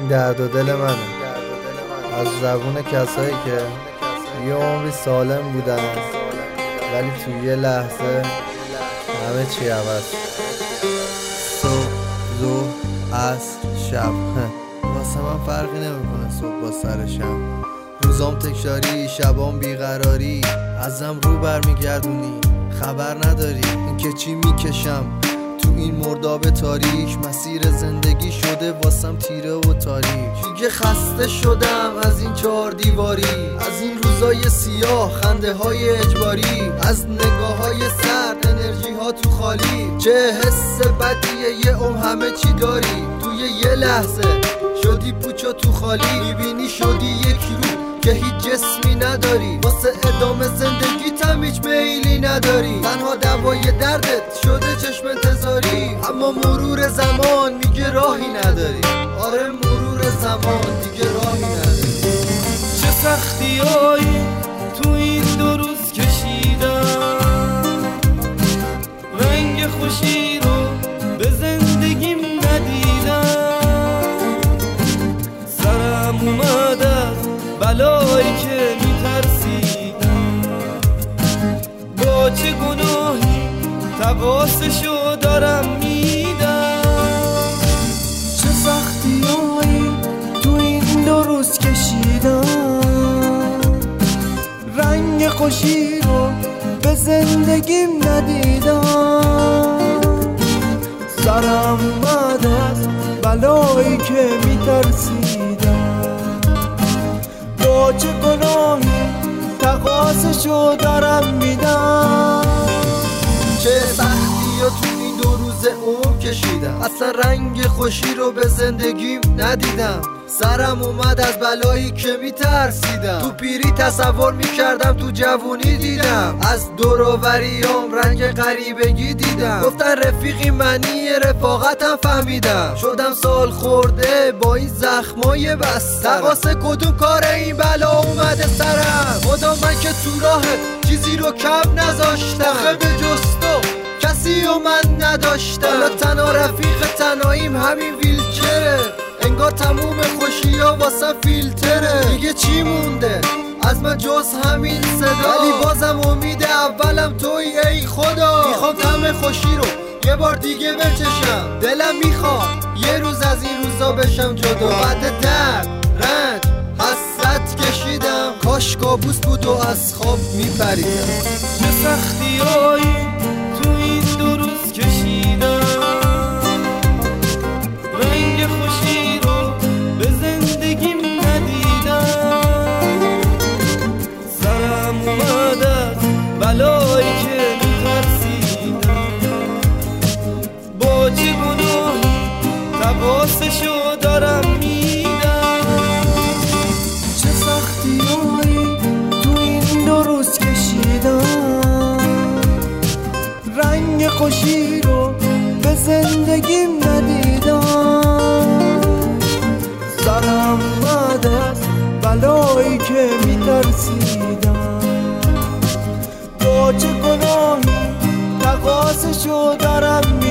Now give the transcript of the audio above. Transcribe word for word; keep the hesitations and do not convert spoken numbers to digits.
این درد و دل منه، از زبون کسایی که یه عمری سالم بودن ولی توی یه لحظه همه چی عوض. صبح، ظهر، عصر، شب واسه من فرقی نمیکنه صبح با سر شب. روزام تکراری، شبام بیقراری، ازم رو برمیگردونی خبر نداری اینکه چی میکشم تو این مرداب تاریک. مسیر زندگی شده واسم تیره و تاریک. دیگه خسته شدم از این چهار دیواری، از این روزای سیاه، خنده های اجباری، از نگاه های سرد، انرژی ها تو خالی. چه حس بدیه یه عمر همه چی داری، توی یه لحظه شدی پوچ و تو خالی. میبینی شدی یکی رو که هیچ جسمی نداری، واسه ادامه زندگی تم هیچ میلی نداری. تنها دوای دردت شده چشم انتظاری، اما مرور زمان میگه راهی نداری. آره مرور زمان دیگه راهی نداری. چه سختیایی تو این دو روز کشیدم، رنگ خوشی رو به زندگیم ندیدم. سرم اومد از بلایی که میترسیدم، با چه گناهی تقاصشو دارم میدم. چه سختیایی تو این دو روز کشیدم، رنگ خوشی رو به زندگیم ندیدم. سرم اومد از بلایی که میترسیدم، با چه گناهی تقاصشو دارم میدم. چه سختی و تو این دو روز عمر کشیدم، اصلا رنگ خوشی رو به زندگیم ندیدم. سرم اومد از بلایی که میترسیدم، تو پیری تصور میکردم تو جوونی دیدم. از دوروریام رنگ غریبگی دیدم، گفتن رفیقی منی رفاقتم فهمیدم. شدم سال خورده با این زخمای بسترم، تقاص کدوم کار این بلا اومده سرم. خدا من که تو راه چیزی رو کم نذاشتم، آخه به جستو کسی و من نداشتم. حالا تنها رفیق تنهاییم همین ویلچره، انگار تموم خوشی ها واسه فیلتره. دیگه چی مونده از من جز همین صدا، ولی بازم امید اولم توی ای خدا. میخوام طعم خوشی رو یه بار دیگه بچشم، دلم میخواد یه روز از این روزا بشم جدا. بعد درد، رنج، حسرت کشیدم، کاش کابوس بود و از خواب میپریدم. چه سختیایی تو این دو روز کشیدم، رنگ خوشی رو به زندگیم ندیدم. سرم اومد از بلایی که میترسیدم، با چه گناهی تقاصشو دارم میدم. چه سختیایی تو این دو روز کشیدم، رنگ خوشی رو به زندگیم ندیدم. سرم اومد از بلایی که میترسیدم، با چه گناهی تقاصشو دارم